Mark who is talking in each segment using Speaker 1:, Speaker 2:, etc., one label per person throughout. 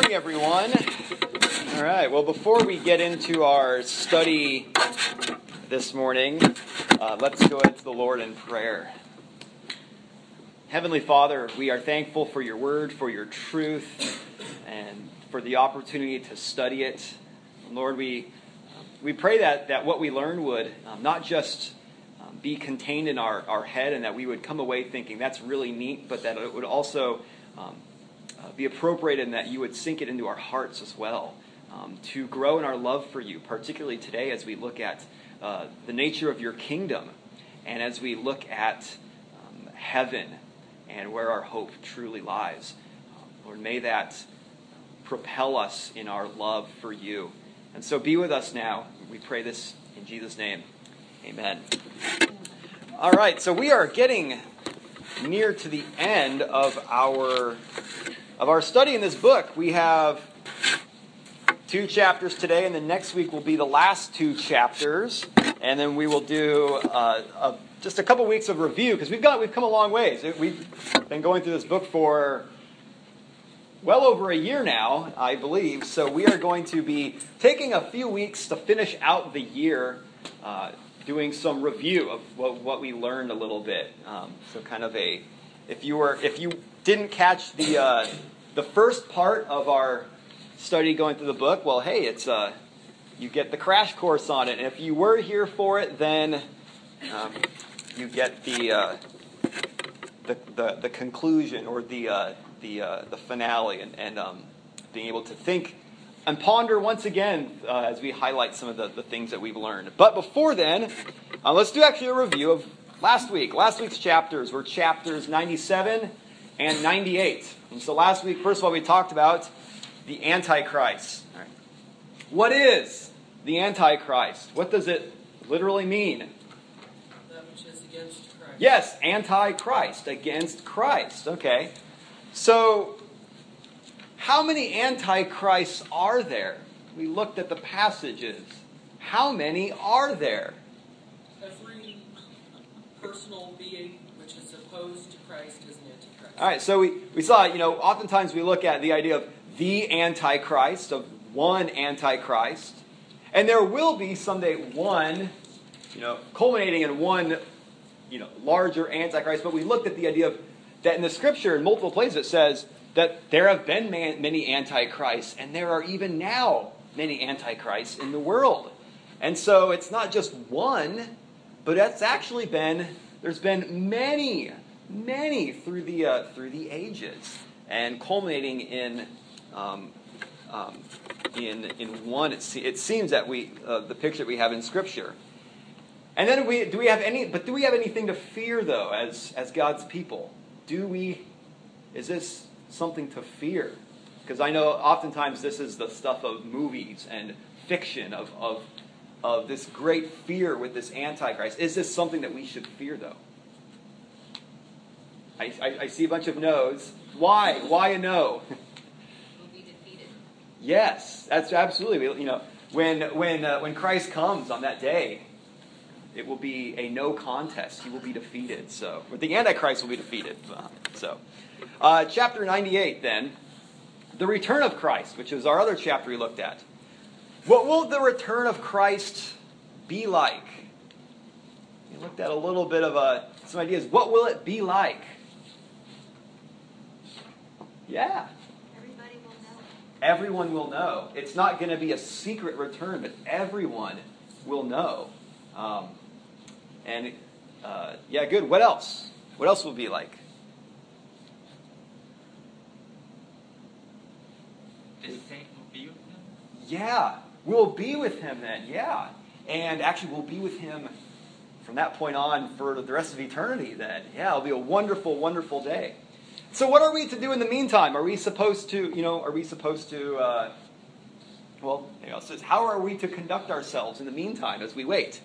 Speaker 1: morning, everyone. All right, well, before we get into our study this morning, let's go into the Lord in prayer. Heavenly Father, we are thankful for your word, for your truth, and for the opportunity to study it. Lord, we pray that what we learn would not just be contained in our head and that we would come away thinking that's really neat, but that it would also be appropriate and that you would sink it into our hearts as well, to grow in our love for you, particularly today as we look at the nature of your kingdom and as we look at heaven and where our hope truly lies. Lord, may that propel us in our love for you. And so be with us now. We pray this in Jesus' name. Amen. All right, so we are getting near to the end of our study in this book. We have 2 chapters today, and then next week will be the last 2 chapters, and then we will do just a couple weeks of review, because we've come a long ways. We've been going through this book for well over a year now, I believe, so we are going to be taking a few weeks to finish out the year, doing some review of what we learned a little bit. So kind of if you didn't catch the first part of our study going through the book, well, hey, it's you get the crash course on it, and if you were here for it, then you get the conclusion or the finale, and being able to think and ponder once again as we highlight some of the things that we've learned. But before then, let's do actually a review of last week. Last week's chapters were chapters 97 and 98. And so last week, first of all, we talked about the Antichrist. All right. What is the Antichrist? What does it literally mean?
Speaker 2: That which is against Christ.
Speaker 1: Yes, Antichrist, against Christ. Okay. So, how many Antichrists are there? We looked at the passages. How many are there?
Speaker 2: Every personal being which is opposed to Christ is an Antichrist.
Speaker 1: All right, so we saw, oftentimes we look at the idea of the Antichrist, of one Antichrist. And there will be someday one, culminating in one, larger Antichrist. But we looked at the idea of that in the Scripture, in multiple places, it says that there have been many Antichrists, and there are even now many Antichrists in the world. And so it's not just one, but it's actually there's been many through the ages, and culminating in one. It seems that the picture that we have in Scripture. And then do we have anything to fear though as God's people? Is this something to fear? Because I know oftentimes this is the stuff of movies and fiction of this great fear with this Antichrist. Is this something that we should fear though? I see a bunch of no's. Why? Why a no?
Speaker 3: Will be defeated.
Speaker 1: Yes, that's absolutely. When Christ comes on that day, it will be a no contest. He will be defeated. So, but the Antichrist will be defeated. Chapter 98, then, the return of Christ, which is our other chapter we looked at. What will the return of Christ be like? We looked at a little bit of some ideas. What will it be like? Yeah.
Speaker 3: Everybody will know.
Speaker 1: Everyone will know. It's not going to be a secret return, but everyone will know. Good. What else? What else will it be like?
Speaker 4: The saint will be with him?
Speaker 1: Yeah. We'll be with him then. Yeah. And actually we'll be with him from that point on for the rest of eternity then. Yeah, it'll be a wonderful, wonderful day. So what are we to do in the meantime? Are we supposed to, it says, how are we to conduct ourselves in the meantime as we wait?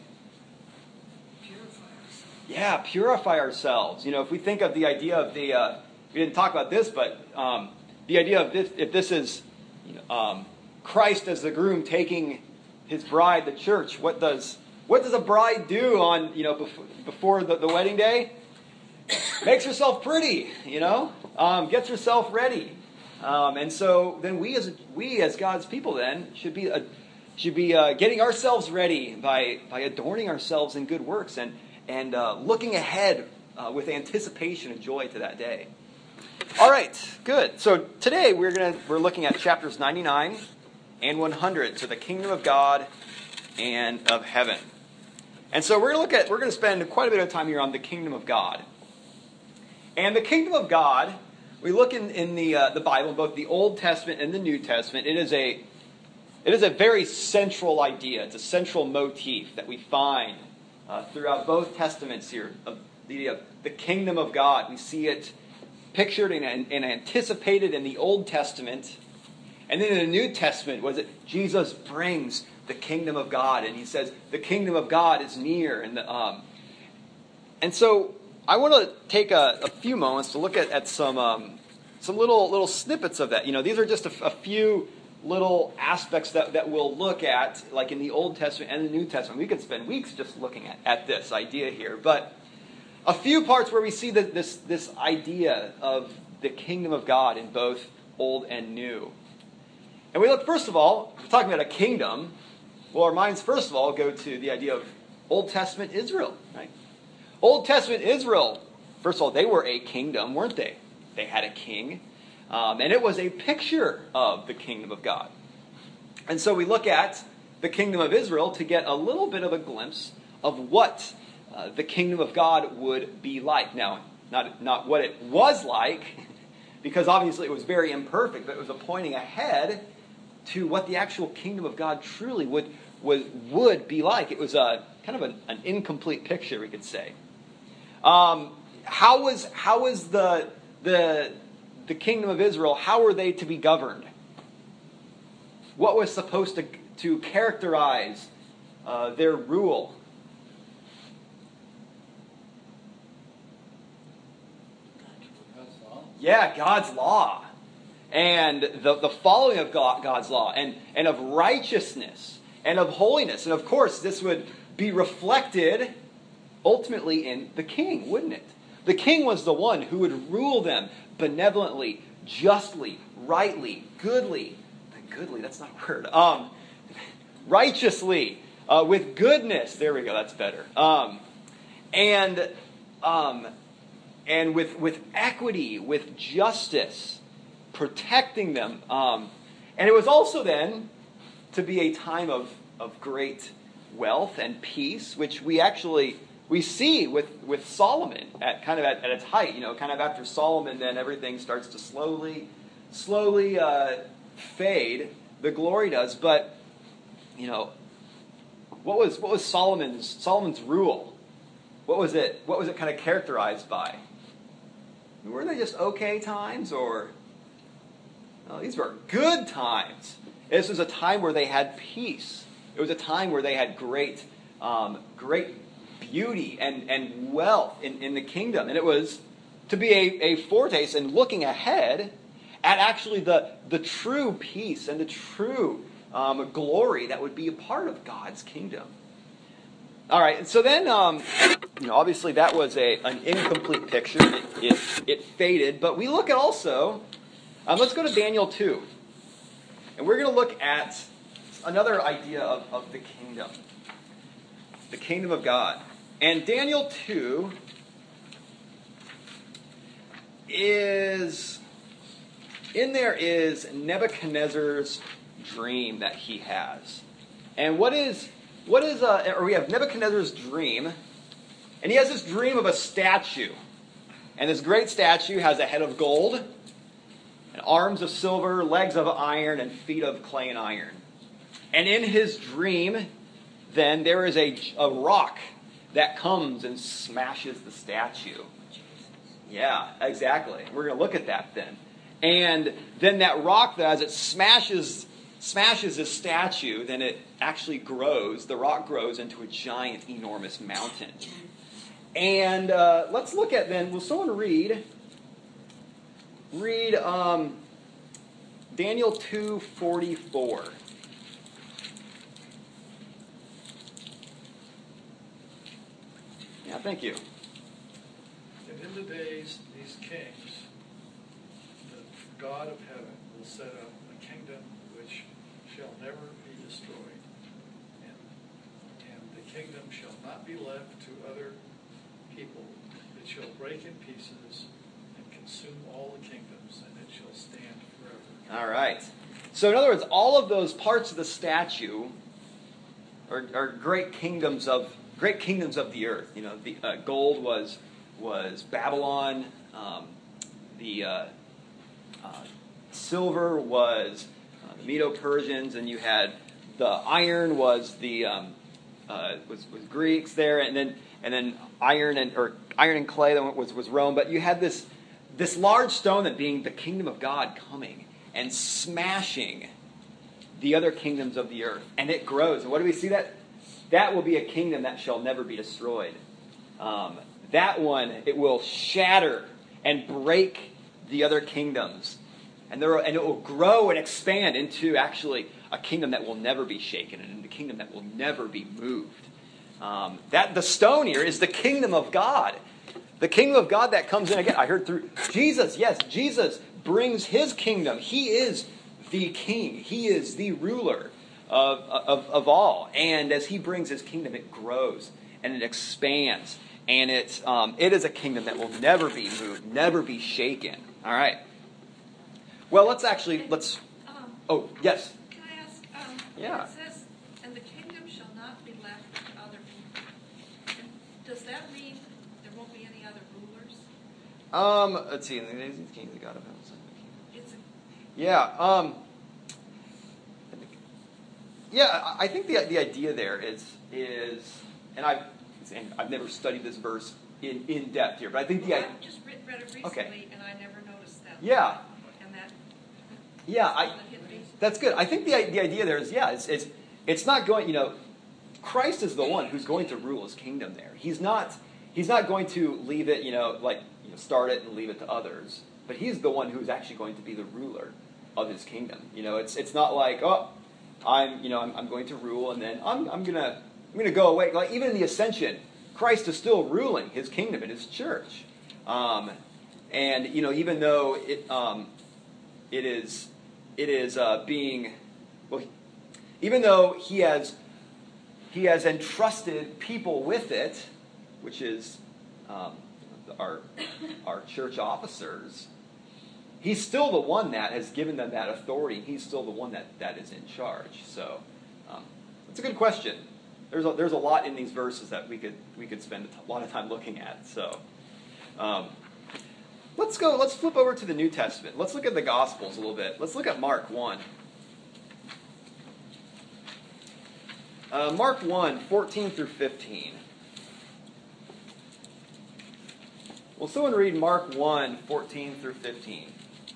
Speaker 1: Yeah, purify ourselves. If we think of the idea of we didn't talk about this, but the idea of this, if this is Christ as the groom taking his bride, the church, what does a bride do on before the wedding day? Makes herself pretty, gets herself ready. And so then we as God's people then should be getting ourselves ready by adorning ourselves in good works and looking ahead with anticipation and joy to that day. All right, good. So today we're looking at chapters 99 and 100, so the kingdom of God and of heaven. And so we're going to spend quite a bit of time here on the kingdom of God. And the kingdom of God, we look in the Bible, both the Old Testament and the New Testament. It is a very central idea. It's a central motif that we find throughout both testaments here of the idea of the kingdom of God. We see it pictured and anticipated in the Old Testament. And then in the New Testament, Jesus brings the kingdom of God, and he says the kingdom of God is near. And so I want to take a few moments to look at some little snippets of that. These are just a few little aspects that we'll look at, like in the Old Testament and the New Testament. We could spend weeks just looking at this idea here, but a few parts where we see this idea of the kingdom of God in both Old and New. And we look, first of all, we're talking about a kingdom. Well, our minds, first of all, go to the idea of Old Testament Israel, right? Old Testament Israel, first of all, they were a kingdom, weren't they? They had a king, and it was a picture of the kingdom of God. And so we look at the kingdom of Israel to get a little bit of a glimpse of what the kingdom of God would be like. Now, not what it was like, because obviously it was very imperfect, but it was a pointing ahead to what the actual kingdom of God truly would be like. It was kind of an incomplete picture, we could say. How was the kingdom of Israel? How were they to be governed? What was supposed to characterize their rule? Yeah, God's law. And the following of God's law, and of righteousness, and of holiness. And of course, this would be reflected ultimately in the king, wouldn't it? The king was the one who would rule them benevolently, justly, rightly, goodly. Goodly, that's not a word. Righteously, with goodness. There we go, that's better. And with equity, with justice, protecting them. And it was also then to be a time of great wealth and peace, which we see with Solomon at its height. Kind of after Solomon, then everything starts to slowly fade. The glory does, but what was Solomon's rule? What was it kind of characterized by? Were they just okay times, or these were good times? This was a time where they had peace. It was a time where they had great beauty and wealth in the kingdom. And it was to be a foretaste and looking ahead at actually the true peace and the true glory that would be a part of God's kingdom. All right, and so then, obviously that was an incomplete picture. It faded, but we look at also, let's go to Daniel 2. And we're going to look at another idea of the kingdom of God. And Daniel 2 is Nebuchadnezzar's dream that he has. And we have Nebuchadnezzar's dream, and he has this dream of a statue. And this great statue has a head of gold, and arms of silver, legs of iron, and feet of clay and iron. And in his dream, then, there is a rock that comes and smashes the statue. Yeah, exactly. We're going to look at that then. And then that rock, as it smashes this statue, then it actually grows. The rock grows into a giant, enormous mountain. And let's look at then, will someone read Daniel 2:44. Yeah, thank you.
Speaker 5: And in the days these kings, God of heaven will set up a kingdom which shall never be destroyed, and the kingdom shall not be left to other people. It shall break in pieces and consume all the kingdoms, and it shall stand forever.
Speaker 1: All right. So in other words, all of those parts of the statue are great kingdoms of the earth. You know, the gold was Babylon. The silver was the Medo-Persians, and you had the iron was the was Greeks there, and then iron and clay that was Rome. But you had this large stone that being the kingdom of God coming and smashing the other kingdoms of the earth, and it grows. And what do we see that? That will be a kingdom that shall never be destroyed. That one, it will shatter and break the other kingdoms. And it will grow and expand into actually a kingdom that will never be shaken and a kingdom that will never be moved. The stone here is the kingdom of God. The kingdom of God that comes in again. I heard through Jesus. Yes, Jesus brings his kingdom. He is the king. He is the ruler of all. And as he brings his kingdom, it grows and it expands. And it is a kingdom that will never be moved, never be shaken. All right. Well, let's. Oh, yes.
Speaker 6: Can I ask?
Speaker 1: Yeah.
Speaker 6: It says, "And the kingdom shall not be left to other people." And does that mean there won't be any other rulers?
Speaker 1: Let's see. In the days of the king, the God of heaven.
Speaker 6: It's a,
Speaker 1: Yeah. Yeah. I think the idea there is, and I've never studied this verse in depth here, but I think
Speaker 6: I just read it recently,
Speaker 1: Okay.
Speaker 6: and I never noticed that.
Speaker 1: Yeah.
Speaker 6: And that.
Speaker 1: Yeah. That's good. I think the idea there is, it's not going. Christ is the one who's going to rule his kingdom there. He's not going to leave it, start it and leave it to others. But he's the one who's actually going to be the ruler of his kingdom. It's not like, I'm going to rule and then I'm gonna go away. Like even in the ascension, Christ is still ruling his kingdom and his church. And even though it is being, well, even though he has entrusted people with it, which is our church officers, he's still the one that has given them that authority. He's still the one that is in charge. So it's a good question. There's a lot in these verses that we could spend a lot of time looking at. So let's flip over to the New Testament. Let's look at the Gospels a little bit. Let's look at Mark 1. Mark 1, 14 through 15. Will someone read Mark 1, 14 through 15?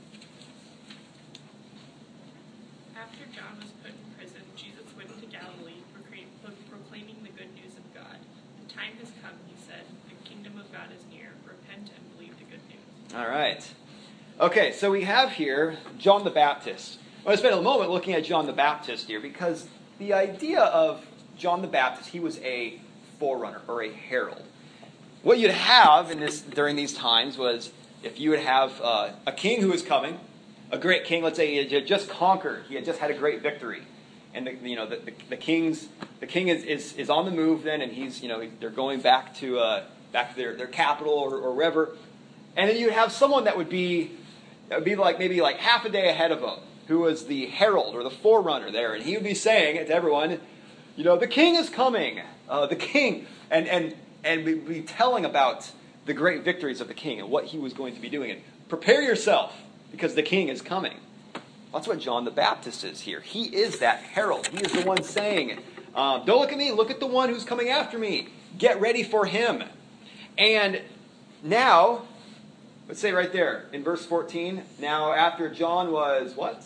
Speaker 7: After John was put in prison, Jesus went into Galilee, proclaiming the good news of God. The time has come, he said. The kingdom of God is near. Repent and believe the good news.
Speaker 1: All right. Okay, so we have here John the Baptist. I want to spend a moment looking at John the Baptist here because the idea of John the Baptist, he was a forerunner or a herald. What you'd have during these times was if you would have a king who was coming, a great king. Let's say he had just conquered, he had just had a great victory, and the king is on the move then, and they're going back to their capital or wherever, and then you'd have someone that would be maybe half a day ahead of him, who was the herald or the forerunner there, and he would be saying to everyone, the king is coming, the king, and we'd be telling about the great victories of the king and what he was going to be doing, and prepare yourself because the king is coming. That's what John the Baptist is here. He is that herald. He is the one saying, don't look at me, look at the one who's coming after me. Get ready for him. And now, let's say right there in verse 14, now after John was what?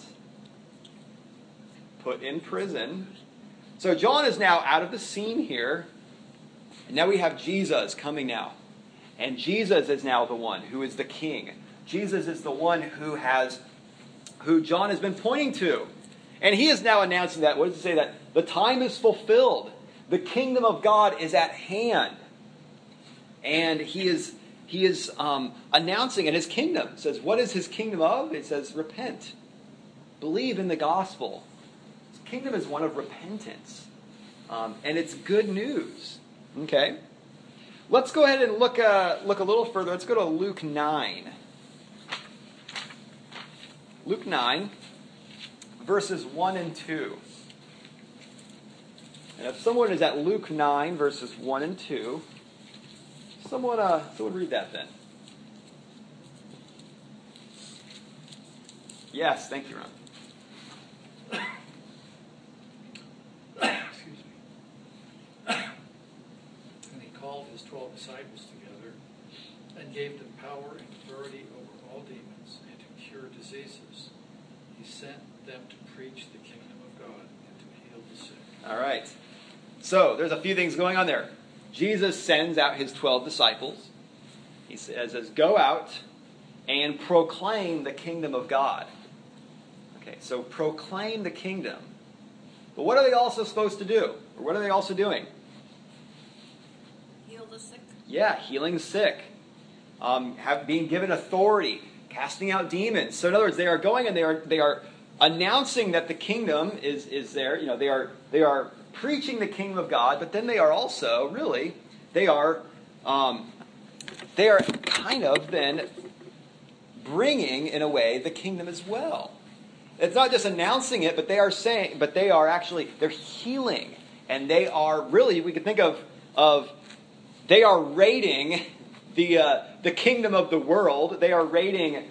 Speaker 1: Put in prison. So John is now out of the scene here. And now we have Jesus coming now. And Jesus is now the one who is the king. Jesus is the one who John has been pointing to. And he is now announcing that, what does it say? That the time is fulfilled. The kingdom of God is at hand. And he is he is announcing, and his kingdom says, what is his kingdom of? It says, repent. Believe in the gospel. His kingdom is one of repentance. And it's good news. Okay? Let's go ahead and look a little further. Let's go to Luke 9. Luke 9, verses 1 and 2. And if someone is at Luke 9, verses 1 and 2, someone read that then. Yes, thank you, Ron.
Speaker 5: Excuse me. And he called his 12 disciples together and gave them power and authority over all demons and to cure diseases. He sent them to preach the kingdom of God and to heal the sick.
Speaker 1: All right. So, there's a few things going on there. Jesus sends out his 12 disciples. He says, go out and proclaim the kingdom of God. Okay, so proclaim the kingdom. But what are they also supposed to do? Or what are they also doing?
Speaker 3: Heal the sick.
Speaker 1: Yeah, healing the sick. Being given authority, casting out demons. So in other words, they are going and they are announcing that the kingdom is there. You know, they are preaching the kingdom of God, but then they are also they are kind of then bringing in a way the kingdom as well. It's not just announcing it, but they are healing, and they are really, we could think of they are raiding the kingdom of the world. They are raiding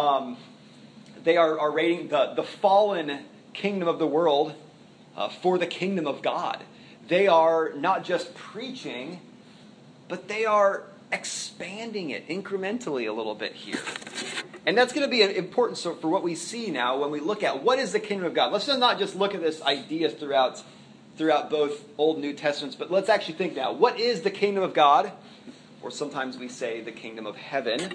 Speaker 1: the fallen kingdom of the world for the kingdom of God. They are not just preaching, but they are expanding it incrementally a little bit here. And that's going to be important for what we see now when we look at what is the kingdom of God. Let's not just look at this idea throughout both Old and New Testaments, but let's actually think now. What is the kingdom of God? Or sometimes we say the kingdom of heaven.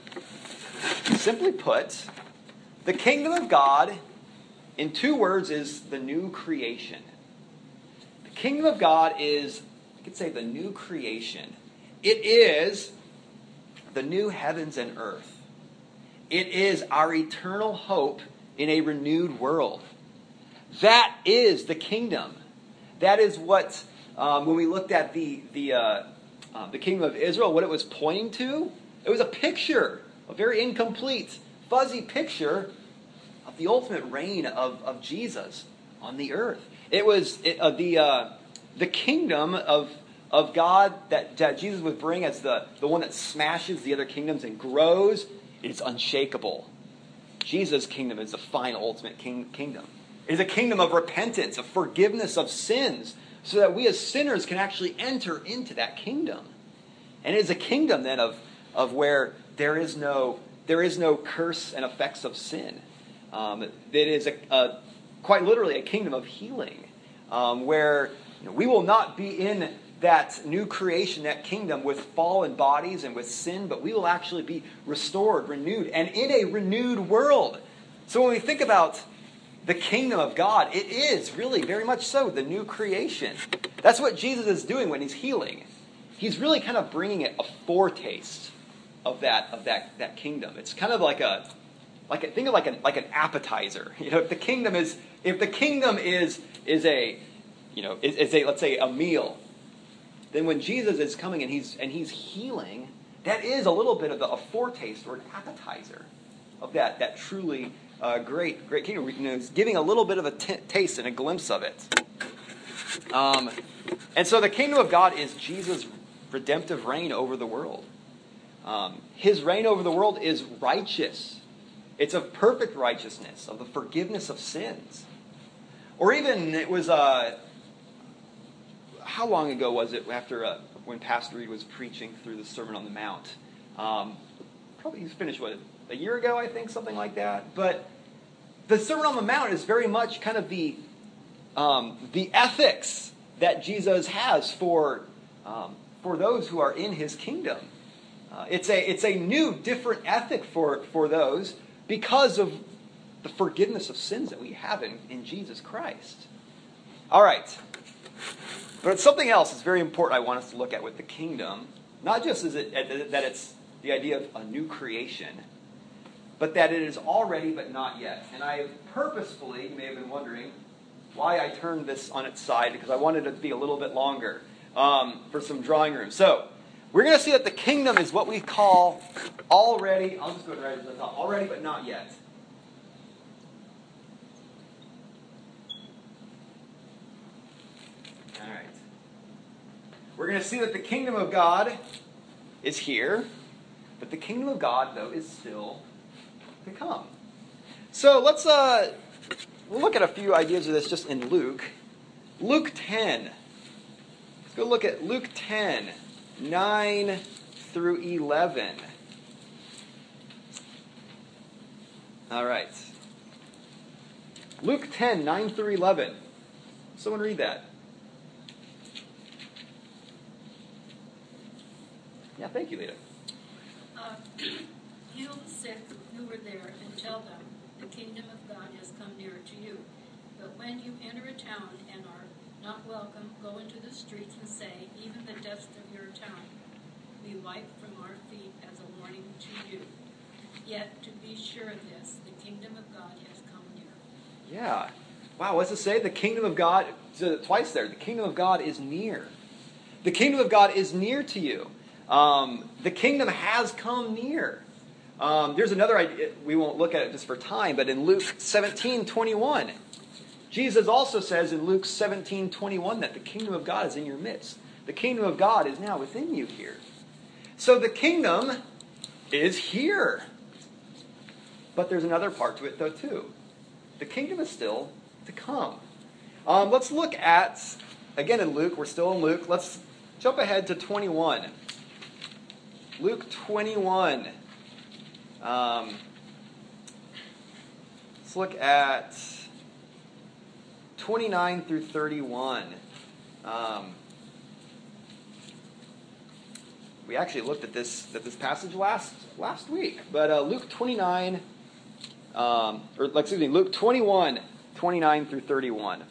Speaker 1: Simply put, the kingdom of God, in 2 words, is the new creation. The kingdom of God is, I could say, the new creation. It is the new heavens and earth. It is our eternal hope in a renewed world. That is the kingdom. That is what, when we looked at the kingdom of Israel, what it was pointing to, it was a picture, a very incomplete, fuzzy picture of the ultimate reign of Jesus on the earth. It was the kingdom of God that Jesus would bring as the one that smashes the other kingdoms and grows. It's unshakable. Jesus' kingdom is the final, ultimate kingdom. It is a kingdom of repentance, of forgiveness of sins, so that we as sinners can actually enter into that kingdom. And it is a kingdom then of where there is no curse and effects of sin. It is quite literally a kingdom of healing, where we will not be in that new creation, that kingdom with fallen bodies and with sin, but we will actually be restored, renewed, and in a renewed world. So when we think about the kingdom of God, it is really very much so the new creation. That's what Jesus is doing when he's healing. He's really kind of bringing it a foretaste of that kingdom. It's kind of like think of an appetizer. If the kingdom is a let's say a meal, then when Jesus is coming and he's healing, that is a little bit of a foretaste or an appetizer of that truly great kingdom. He's giving a little bit of a taste and a glimpse of it. And so the kingdom of God is Jesus' redemptive reign over the world. His reign over the world is righteous. It's of perfect righteousness, of the forgiveness of sins. Or even it was how long ago was it after when Pastor Reed was preaching through the Sermon on the Mount? Probably he's finished, a year ago, I think, something like that. But the Sermon on the Mount is very much kind of the ethics that Jesus has for those who are in his kingdom. It's a new, different ethic for those because of the forgiveness of sins that we have in Jesus Christ. All right. But it's something else that's very important I want us to look at with the kingdom. Not just that it's the idea of a new creation, but that it is already but not yet. And I purposefully, you may have been wondering, why I turned this on its side, because I wanted it to be a little bit longer for some drawing room. So, we're going to see that the kingdom is what we call already, I'll just go right to the top, already but not yet. All right. We're going to see that the kingdom of God is here, but the kingdom of God, though, is still to come. So let's we'll look at a few ideas of this just in Luke. Luke 10. Let's go look at Luke 10, 9 through 11. All right. Luke 10, 9 through 11. Someone read that. Yeah, thank you, Lita.
Speaker 8: Heal the sick who were there and tell them, the kingdom of God has come near to you. But when you enter a town and are not welcome, go into the streets and say, even the dust of your town we wipe from our feet as a warning to you. Yet to be sure of this, the kingdom of God has come near.
Speaker 1: Yeah. Wow, what's it say? The kingdom of God, twice there, the kingdom of God is near. The kingdom of God is near to you. The kingdom has come near. There's another idea, we won't look at it just for time, but in Luke 17:21, Jesus also says in Luke 17:21 that the kingdom of God is in your midst. The kingdom of God is now within you here. So the kingdom is here. But there's another part to it, though, too. The kingdom is still to come. Let's look at, again in Luke, we're still in Luke. Let's jump ahead to 21. Luke 21. Let's look at 29 through 31. We actually looked at this passage last week, but Luke 29, Luke 21, 29 through 31.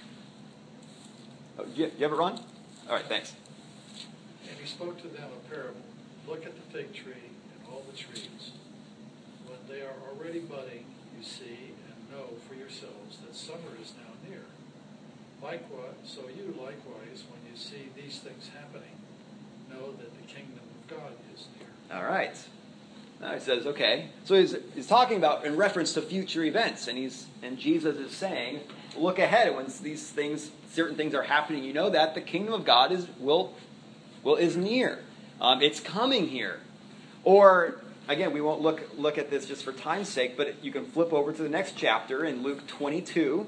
Speaker 1: Oh, do you have it, Ron? All right, thanks.
Speaker 5: And he spoke to them a parable. Look at the fig tree and all the trees. When they are already budding, you see and know for yourselves that summer is now near. Likewise, so you likewise, when you see these things happening, know that the kingdom of God is near.
Speaker 1: All right. Now he says, okay. So he's talking about in reference to future events, and Jesus is saying, look ahead when these things, certain things are happening. You know that the kingdom of God is near. It's coming here. Or again, we won't look at this just for time's sake, but you can flip over to the next chapter in Luke 22,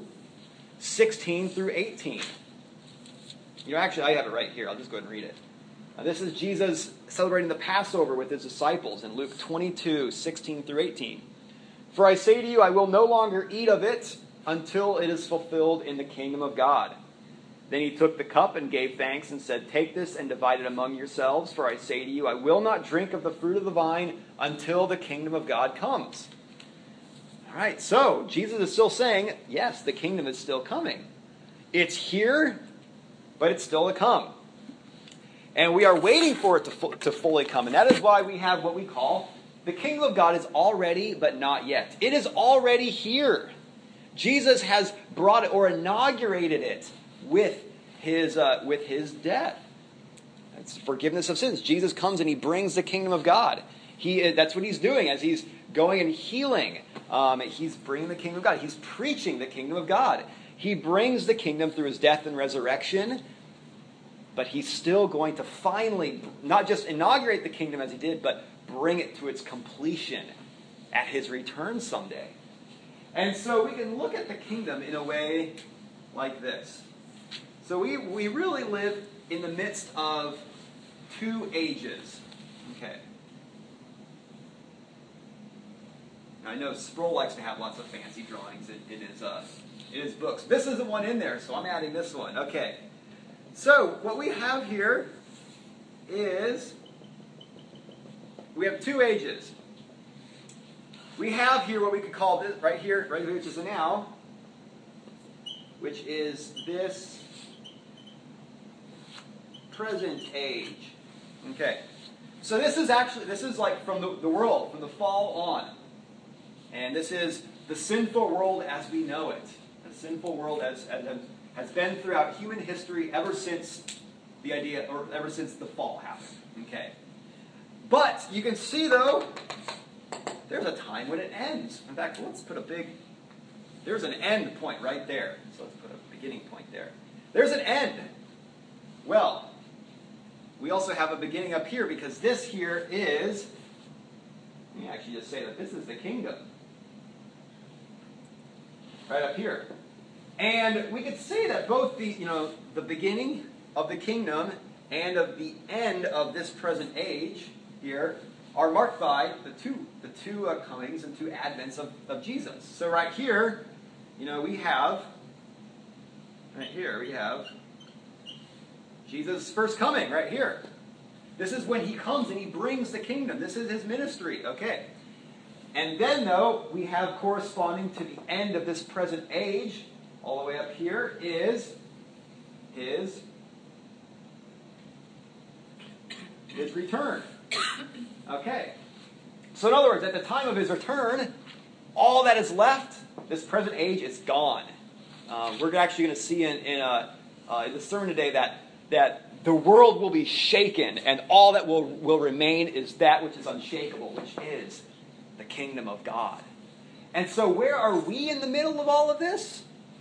Speaker 1: 16 through 18. Actually, I have it right here. I'll just go ahead and read it. This is Jesus celebrating the Passover with his disciples in Luke 22, 16 through 18. For I say to you, I will no longer eat of it until it is fulfilled in the kingdom of God. Then he took the cup and gave thanks and said, take this and divide it among yourselves. For I say to you, I will not drink of the fruit of the vine until the kingdom of God comes. All right, so Jesus is still saying, yes, the kingdom is still coming. It's here, but it's still to come. And we are waiting for it to fully come. And that is why we have what we call the kingdom of God is already, but not yet. It is already here. Jesus has brought it or inaugurated it with his death. That's forgiveness of sins. Jesus comes and he brings the kingdom of God. That's what he's doing as he's going and healing. He's bringing the kingdom of God. He's preaching the kingdom of God. He brings the kingdom through his death and resurrection. But he's still going to finally not just inaugurate the kingdom as he did, but bring it to its completion at his return someday. And so we can look at the kingdom in a way like this. So we really live in the midst of two ages. Okay. Now, I know Sproul likes to have lots of fancy drawings in his books. This isn't one in there, so I'm adding this one. Okay. So, what we have here is, we have two ages. We have here what we could call this, right here, which is the now, which is this present age. Okay. So this is like from the world, from the fall on. And this is the sinful world as we know it. The sinful world as has been throughout human history ever since ever since the fall happened. Okay. But you can see, though, there's a time when it ends. In fact, there's an end point right there. So let's put a beginning point there. There's an end. Well, we also have a beginning up here because this here is, let me actually just say that this is the kingdom. Right up here. And we could say that both the beginning of the kingdom and of the end of this present age here are marked by the two comings and two advents of Jesus. So right here, we have Jesus' first coming right here. This is when he comes and he brings the kingdom. This is his ministry. Okay. And then, though, we have corresponding to the end of this present age, all the way up here, is his return. Okay. So in other words, at the time of his return, all that is left, this present age, is gone. We're actually going to see in the sermon today that the world will be shaken, and all that will remain is that which is unshakable, which is the kingdom of God. And so where are we in the middle of all of this?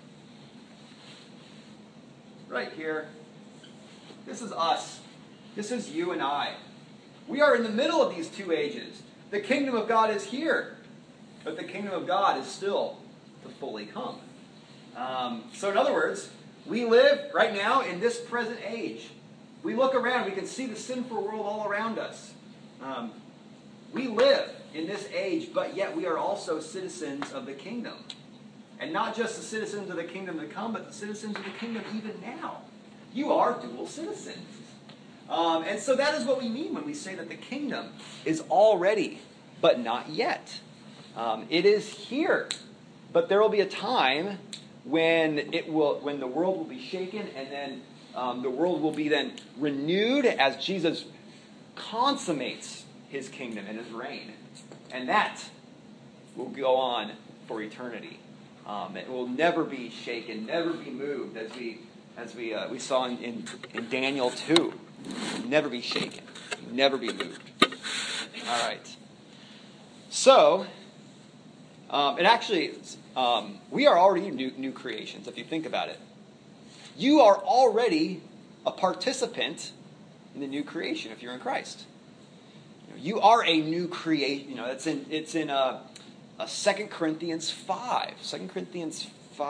Speaker 1: Right here. This is us. This is you and I. We are in the middle of these two ages. The kingdom of God is here, but the kingdom of God is still to fully come. So in other words, we live right now in this present age. We look around, we can see the sinful world all around us. We live in this age, but yet we are also citizens of the kingdom. And not just the citizens of the kingdom to come, but the citizens of the kingdom even now. You are dual citizens. And so that is what we mean when we say that the kingdom is already, but not yet. It is here, but there will be a time when the world will be shaken, and then the world will be then renewed as Jesus consummates his kingdom and his reign, and that will go on for eternity. It will never be shaken, never be moved, as we saw in Daniel 2. It will never be shaken, never be moved. All right. So, and actually, we are already new creations, if you think about it. You are already a participant in the new creation if you're in Christ. You are a new creation. It's in 2 Corinthians 5. 2 Corinthians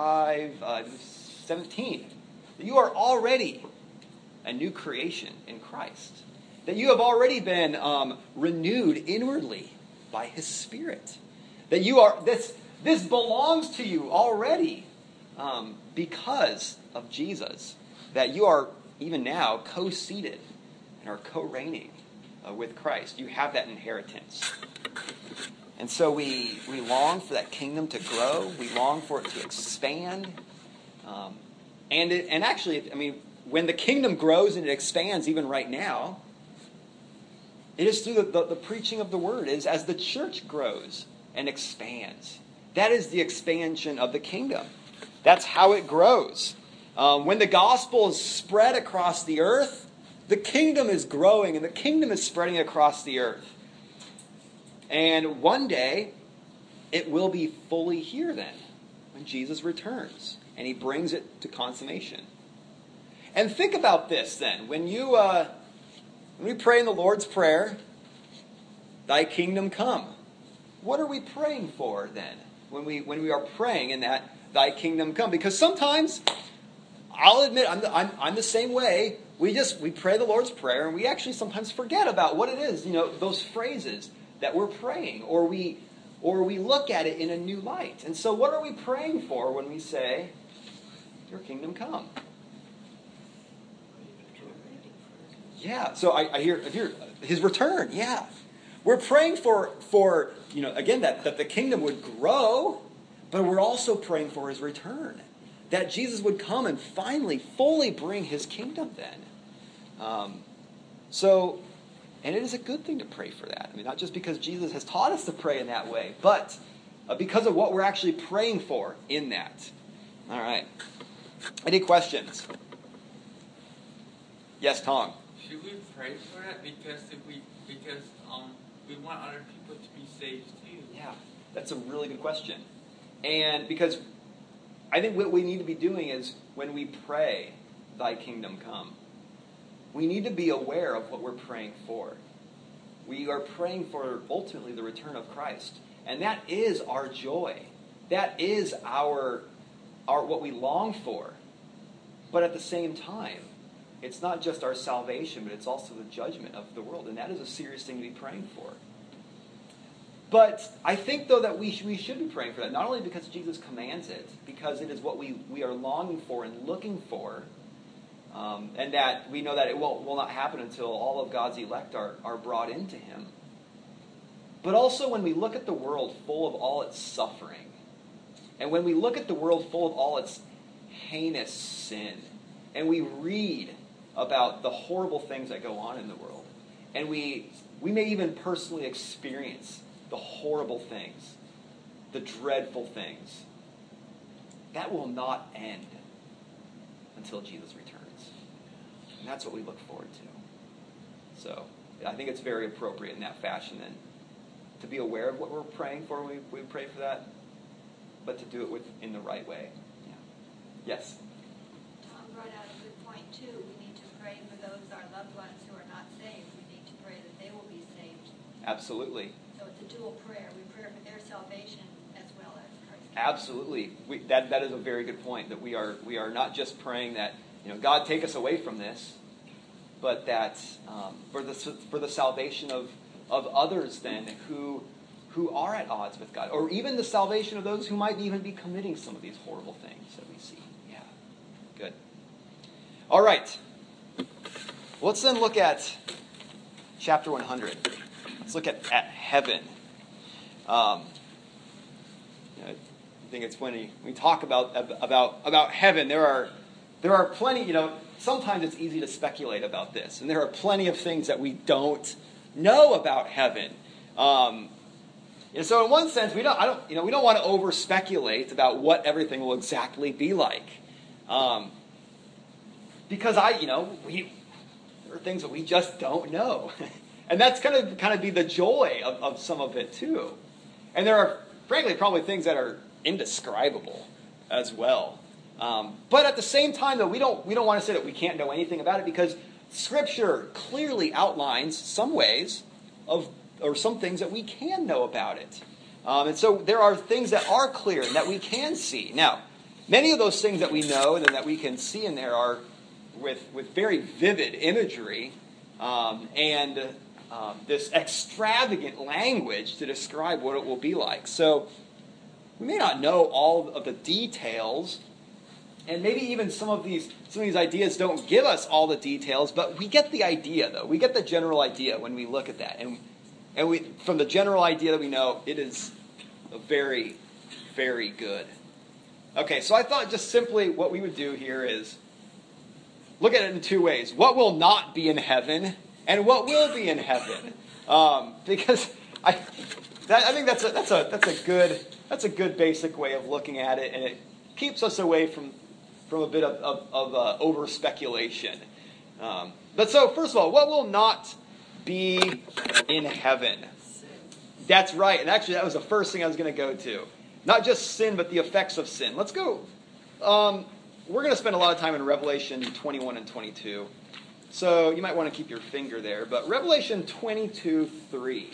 Speaker 1: 5:17. You are already a new creation in Christ. That you have already been renewed inwardly by His Spirit. That you are this belongs to you already because of Jesus. That you are even now co-seated and are co-reigning with Christ. You have that inheritance. And so we long for that kingdom to grow. We long for it to expand. And actually, when the kingdom grows and it expands, even right now, it is through the preaching of the word. It is as the church grows and expands. That is the expansion of the kingdom. That's how it grows. When the gospel is spread across the earth, the kingdom is growing and the kingdom is spreading across the earth. And one day, it will be fully here then, when Jesus returns and He brings it to consummation. And think about this then. When we pray in the Lord's Prayer, Thy kingdom come. What are we praying for then? When we are praying in that Thy kingdom come? Because sometimes, I'll admit, I'm the same way. We pray the Lord's Prayer and we actually sometimes forget about what it is, those phrases that we're praying, or we look at it in a new light. And so what are we praying for when we say, Your kingdom come? Yeah, so I hear His return, yeah. We're praying for again, that the kingdom would grow, but we're also praying for His return. That Jesus would come and finally, fully bring His kingdom then. And it is a good thing to pray for that. I mean, not just because Jesus has taught us to pray in that way, but because of what we're actually praying for in that. All right. Any questions? Yes, Tom.
Speaker 4: Should we pray for that? Because we want other people to be saved too.
Speaker 1: Yeah, that's a really good question. And because I think what we need to be doing is when we pray, thy kingdom come, we need to be aware of what we're praying for. We are praying for ultimately the return of Christ. And that is our joy. That is our what we long for. But at the same time, it's not just our salvation, but it's also the judgment of the world. And that is a serious thing to be praying for. But I think, though, that we should be praying for that, not only because Jesus commands it, because it is what we are longing for and looking for, and that we know that it will not happen until all of God's elect are brought into him. But also when we look at the world full of all its suffering, and when we look at the world full of all its heinous sin, and we read about the horrible things that go on in the world, and we may even personally experience the horrible things, the dreadful things, that will not end until Jesus returns. And that's what we look forward to. So I think it's very appropriate in that fashion then to be aware of what we're praying for when we pray for that, but to do it in the right way. Yeah. Yes?
Speaker 3: Tom brought out a good point, too. We need to pray for those, our loved ones who are not saved. We need to pray that they will be saved.
Speaker 1: Absolutely.
Speaker 3: So it's a dual prayer. We pray for their salvation as well as Christ's.
Speaker 1: Absolutely. That is a very good point, that we are not just praying that, God take us away from this, but that for the salvation of others then who are at odds with God, or even the salvation of those who might even be committing some of these horrible things that we see. Yeah. Good. All right. Let's then look at chapter 100. Let's look at heaven. I think it's when we talk about heaven, there are plenty, sometimes it's easy to speculate about this, and there are plenty of things that we don't know about heaven. And so in one sense, we don't want to over speculate about what everything will exactly be like. Because there are things that we just don't know. And that's kind of be the joy of some of it too. And there are, frankly, probably things that are indescribable as well. But at the same time, though, we don't want to say that we can't know anything about it, because Scripture clearly outlines some ways or some things that we can know about it. And so there are things that are clear and that we can see. Now, many of those things that we know and that we can see in there are with very vivid imagery and this extravagant language to describe what it will be like. So we may not know all of the details, and maybe even some of these ideas don't give us all the details, but we get the idea, though. We get the general idea when we look at that. And we, from the general idea that we know, it is very, very good. Okay, so I thought just simply what we would do here is look at it in two ways. What will not be in heaven, and what will be in heaven. Because I think that's a good basic way of looking at it, and it keeps us away from a bit of over speculation. But so first of all, what will not be in heaven? That's right, and actually that was the first thing I was going to go to. Not just sin, but the effects of sin. Let's go. We're going to spend a lot of time in Revelation 21 and 22. So you might want to keep your finger there. But Revelation 22:3.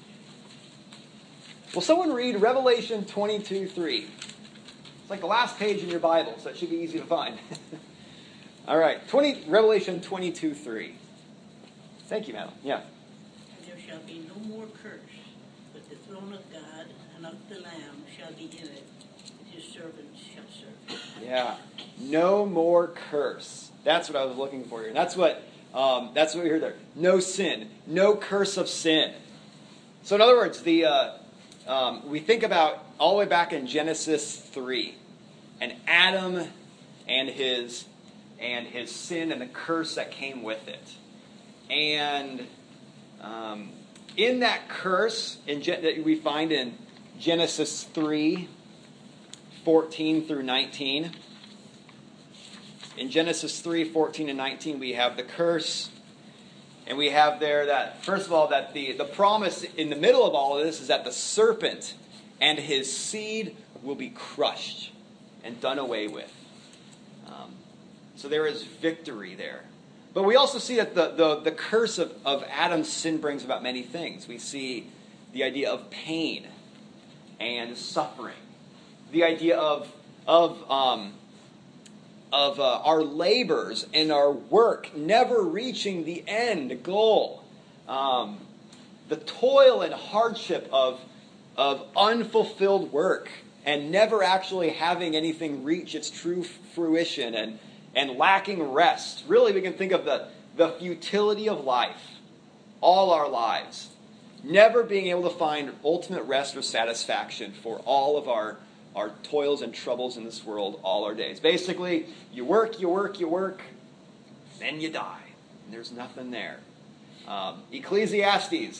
Speaker 1: Will someone read Revelation 22:3? It's like the last page in your Bible, so it should be easy to find. All right, Revelation 22:3. Thank you, madam. Yeah.
Speaker 9: There shall be no more curse, but the throne of God and of the Lamb shall be in it, and his servants shall serve.
Speaker 1: Yeah, no more curse. That's what I was looking for here. And that's what we heard there. No sin, no curse of sin. So in other words, we think about all the way back in Genesis 3, and Adam and his sin and the curse that came with it. And In that curse that we find in Genesis 3, 14 through 19. In Genesis 3, 14 and 19, we have the curse. And we have there that, first of all, that the promise in the middle of all of this is that the serpent and his seed will be crushed and done away with. So there is victory there. But we also see that the curse of Adam's sin brings about many things. We see the idea of pain and suffering. The idea of our labors and our work never reaching the end goal. The toil and hardship of unfulfilled work and never actually having anything reach its true fruition and lacking rest. Really, we can think of the futility of life, all our lives. Never being able to find ultimate rest or satisfaction for all of our toils and troubles in this world all our days. Basically, you work, then you die. And there's nothing there. Ecclesiastes,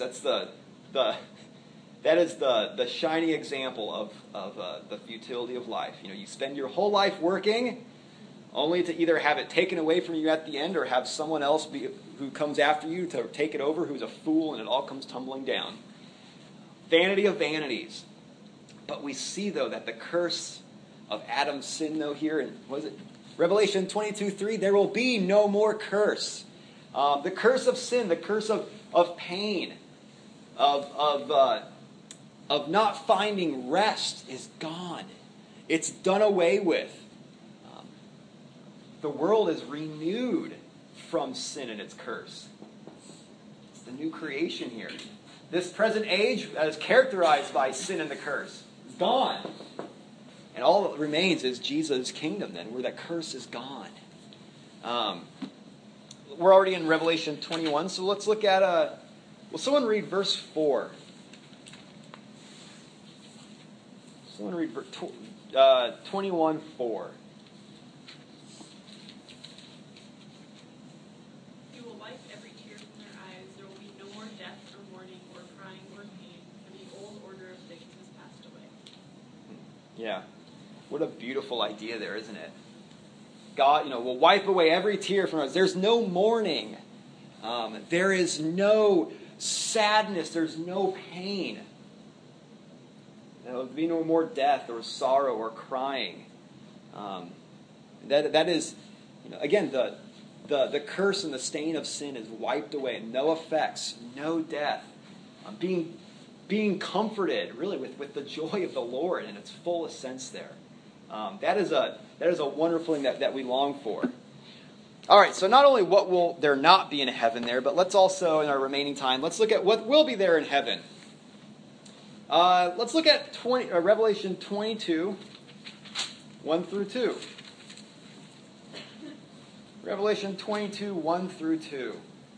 Speaker 1: that is the shining example of the futility of life. You spend your whole life working only to either have it taken away from you at the end or have someone else who comes after you to take it over who's a fool, and it all comes tumbling down. Vanity of vanities. But we see, though, that the curse of Adam's sin, though, here in, Revelation 22:3, there will be no more curse. The curse of sin, the curse of pain, of not finding rest is gone. It's done away with. The world is renewed from sin and its curse. It's the new creation here. This present age that is characterized by sin and the curse is gone. And all that remains is Jesus' kingdom then, where that curse is gone. We're already in Revelation 21, so let's look at, will someone read verse 4? Someone read 21:4.
Speaker 7: You will wipe every tear from their eyes. There will be no more death or mourning or crying or pain, for the old order of things has passed away.
Speaker 1: Yeah. What a beautiful idea there, isn't it? God, will wipe away every tear from us. There's no mourning. There is no sadness. There's no pain. There will be no more death or sorrow or crying. That is, again, the curse and the stain of sin is wiped away. No effects, no death. Being comforted, really, with the joy of the Lord in its fullest sense there. That is a wonderful thing that we long for. All right, so not only what will there not be in heaven there, but let's also, in our remaining time, let's look at what will be there in heaven. Let's look at Revelation 22, 1 through 2. Revelation 22, 1 through 2.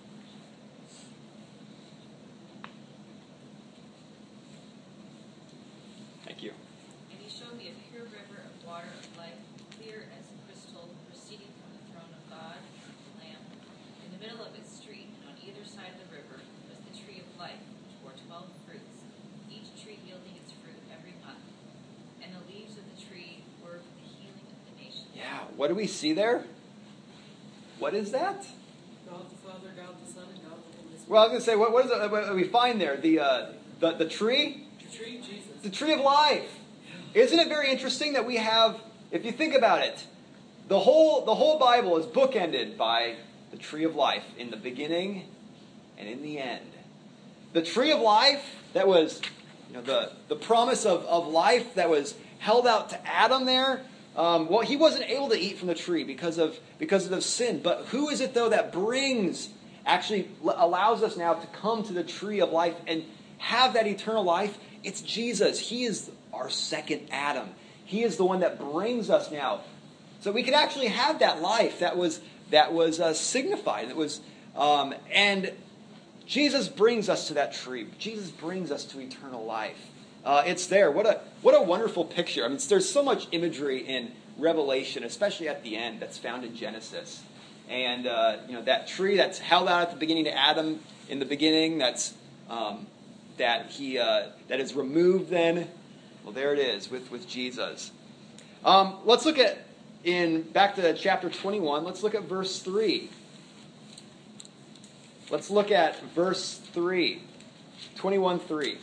Speaker 1: Thank you.
Speaker 10: And he showed me a pure river of water of life, clear as crystal, proceeding from the throne of God and the Lamb. In the middle of its street, and on either side of the river, was the tree of life, which bore 12 fruits, each tree yielding its fruit every month. And the leaves of the tree were for the healing of the nations.
Speaker 1: Yeah, what do we see there? What is that?
Speaker 2: God the Father, God the Son, and God the Holy Spirit.
Speaker 1: Well, I was going to say, what is it? What do we find there? The tree?
Speaker 2: The tree, Jesus.
Speaker 1: The tree of life. Isn't it very interesting that we have, if you think about it, the whole Bible is bookended by the tree of life in the beginning and in the end. The tree of life that was, the promise of life that was held out to Adam there. Well, he wasn't able to eat from the tree because of sin. But who is it, though, that actually allows us now to come to the tree of life and have that eternal life? It's Jesus. He is our second Adam. He is the one that brings us now. So we could actually have that life that was signified. And Jesus brings us to that tree. Jesus brings us to eternal life. It's there. What a wonderful picture. I mean, there's so much imagery in Revelation, especially at the end, that's found in Genesis. And that tree that's held out at the beginning to Adam in the beginning that is removed then. Well, there it is with Jesus. Let's look at, back to chapter 21, let's look at verse 3. Let's look at verse 3, 21:3.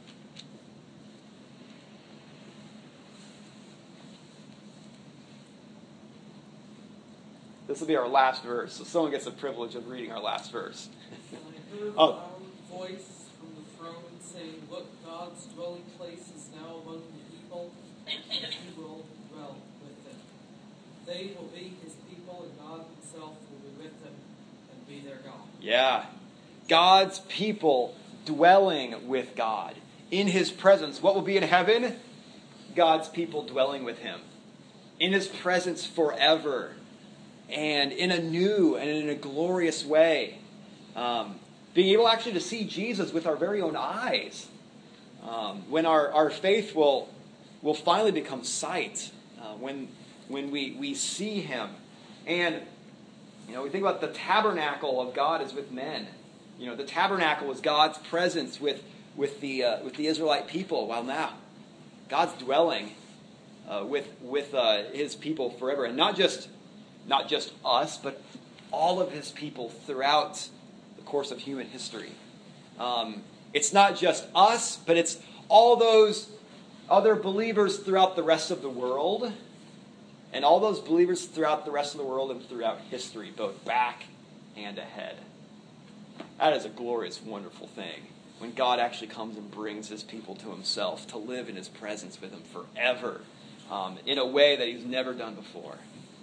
Speaker 1: This will be our last verse, so someone gets the privilege of reading our last verse.
Speaker 2: I heard a loud voice from the throne saying, "Look, God's dwelling place is now among the people, and he will dwell with them. They will be his people, and God himself will be with them and be their God."
Speaker 1: Yeah. God's people dwelling with God. In his presence. What will be in heaven? God's people dwelling with him. In his presence forever. And in a new and in a glorious way. Being able actually to see Jesus with our very own eyes. When our faith will finally become sight. When we see him. And we think about the tabernacle of God is with men. The tabernacle was God's presence with the Israelite people. Well, now God's dwelling with his people forever, and not just us, but all of his people throughout the course of human history. It's not just us, but it's all those other believers throughout the rest of the world, and all those believers throughout the rest of the world and throughout history, both back and ahead. That is a glorious, wonderful thing. When God actually comes and brings his people to himself, to live in his presence with him forever, in a way that he's never done before.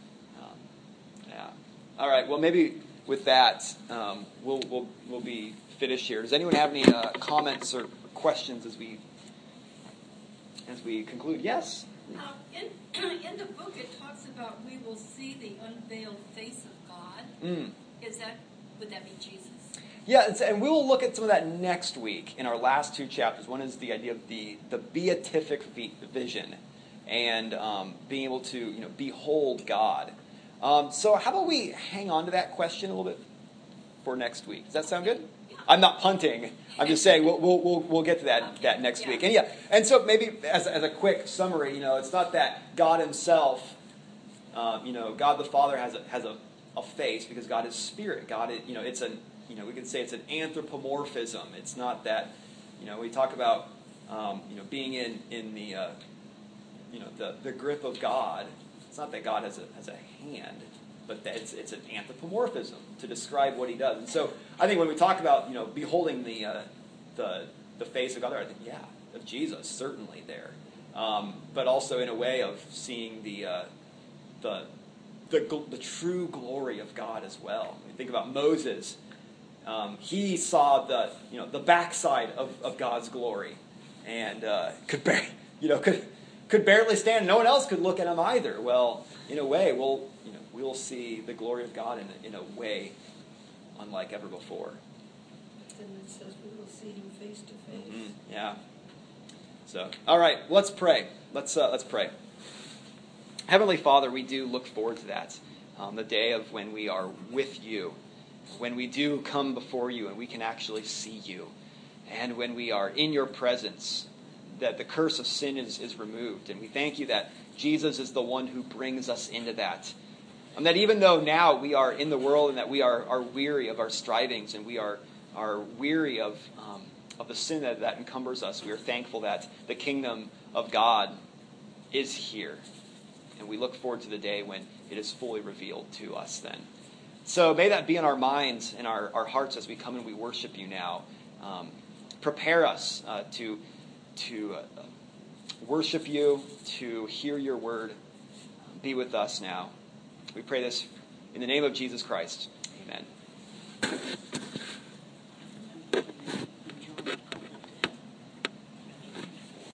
Speaker 1: Yeah. All right. Well, maybe with that, we'll be finished here. Does anyone have any comments or questions as we conclude? Yes.
Speaker 8: In the book, it talks about we will see the unveiled face of God. Would that be Jesus?
Speaker 1: Yeah, and we will look at some of that next week in our last two chapters. One is the idea of the beatific vision and being able to behold God. So how about we hang on to that question a little bit for next week? Does that sound good? I'm not punting. I'm just saying we'll get to that next week. And so maybe as a quick summary, it's not that God himself, God the Father has a face, because God is spirit. God is, it's an we could say it's an anthropomorphism. It's not that we talk about being in the grip of God. It's not that God has a hand, but that it's an anthropomorphism to describe what he does. And so I think when we talk about beholding the face of God, I think of Jesus certainly there, but also in a way of seeing the true glory of God as well. When you think about Moses, he saw the backside of God's glory, and could barely stand. No one else could look at him either. Well, in a way, we'll see the glory of God in a way unlike ever before.
Speaker 8: Then it says we will see him face to face.
Speaker 1: Mm-hmm. Yeah. So, all right, let's pray. Let's pray. Heavenly Father, we do look forward to that, the day of when we are with you, when we do come before you and we can actually see you, and when we are in your presence, that the curse of sin is removed. And we thank you that Jesus is the one who brings us into that. And that even though now we are in the world and that we are weary of our strivings and we are weary of the sin that encumbers us, we are thankful that the kingdom of God is here. And we look forward to the day when it is fully revealed to us then. So may that be in our minds and our hearts as we come and we worship you now. Prepare us to worship you, to hear your word. Be with us now. We pray this in the name of Jesus Christ. Amen.